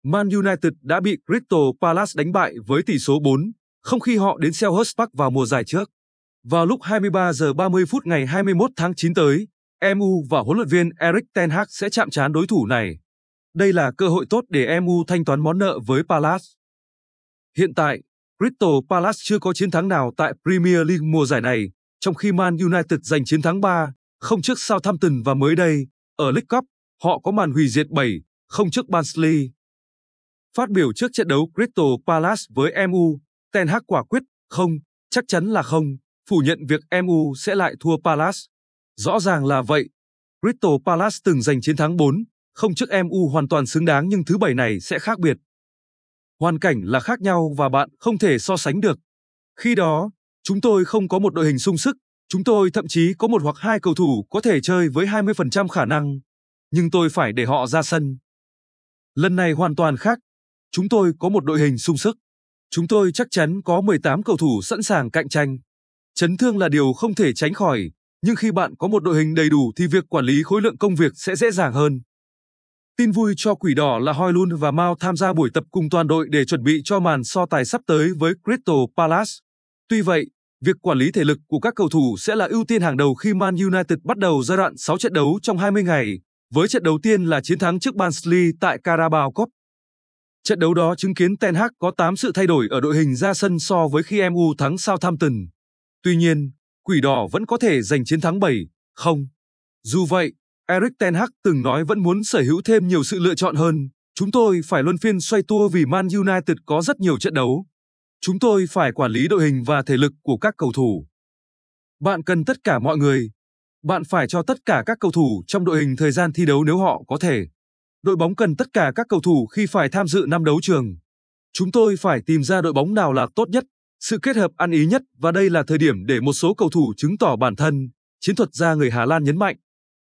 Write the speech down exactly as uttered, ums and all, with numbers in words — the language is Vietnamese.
Man United đã bị Crystal Palace đánh bại với tỷ số bốn không khi họ đến Selhurst Park vào mùa giải trước. Vào lúc hai mươi ba giờ ba mươi phút ngày hai mươi mốt tháng chín tới, em u và huấn luyện viên Erik ten Hag sẽ chạm trán đối thủ này. Đây là cơ hội tốt để em u thanh toán món nợ với Palace. Hiện tại, Crystal Palace chưa có chiến thắng nào tại Premier League mùa giải này, trong khi Man United giành chiến thắng ba không trước Southampton và mới đây, ở League Cup, họ có màn hủy diệt bảy không trước Barnsley. Phát biểu trước trận đấu Crystal Palace với em u, Ten Hag quả quyết, không, chắc chắn là không, phủ nhận việc em u sẽ lại thua Palace. Rõ ràng là vậy, Crystal Palace từng giành chiến thắng bốn không trước em u hoàn toàn xứng đáng nhưng thứ bảy này sẽ khác biệt. Hoàn cảnh là khác nhau và bạn không thể so sánh được. Khi đó, chúng tôi không có một đội hình sung sức, chúng tôi thậm chí có một hoặc hai cầu thủ có thể chơi với hai mươi phần trăm khả năng, nhưng tôi phải để họ ra sân. Lần này hoàn toàn khác, chúng tôi có một đội hình sung sức. Chúng tôi chắc chắn có mười tám cầu thủ sẵn sàng cạnh tranh. Chấn thương là điều không thể tránh khỏi, nhưng khi bạn có một đội hình đầy đủ thì việc quản lý khối lượng công việc sẽ dễ dàng hơn. Tin vui cho Quỷ Đỏ là Højlund và Mount tham gia buổi tập cùng toàn đội để chuẩn bị cho màn so tài sắp tới với Crystal Palace. Tuy vậy, việc quản lý thể lực của các cầu thủ sẽ là ưu tiên hàng đầu khi Man United bắt đầu giai đoạn sáu trận đấu trong hai mươi ngày, với trận đầu tiên là chiến thắng trước Barnsley tại Carabao Cup. Trận đấu đó chứng kiến Ten Hag có tám sự thay đổi ở đội hình ra sân so với khi em u thắng Southampton. Tuy nhiên, Quỷ Đỏ vẫn có thể giành chiến thắng bảy không. Dù vậy, Erik ten Hag từng nói vẫn muốn sở hữu thêm nhiều sự lựa chọn hơn. Chúng tôi phải luân phiên xoay tua vì Man United có rất nhiều trận đấu. Chúng tôi phải quản lý đội hình và thể lực của các cầu thủ. Bạn cần tất cả mọi người. Bạn phải cho tất cả các cầu thủ trong đội hình thời gian thi đấu nếu họ có thể. Đội bóng cần tất cả các cầu thủ khi phải tham dự năm đấu trường. Chúng tôi phải tìm ra đội bóng nào là tốt nhất, sự kết hợp ăn ý nhất và đây là thời điểm để một số cầu thủ chứng tỏ bản thân, chiến thuật gia người Hà Lan nhấn mạnh.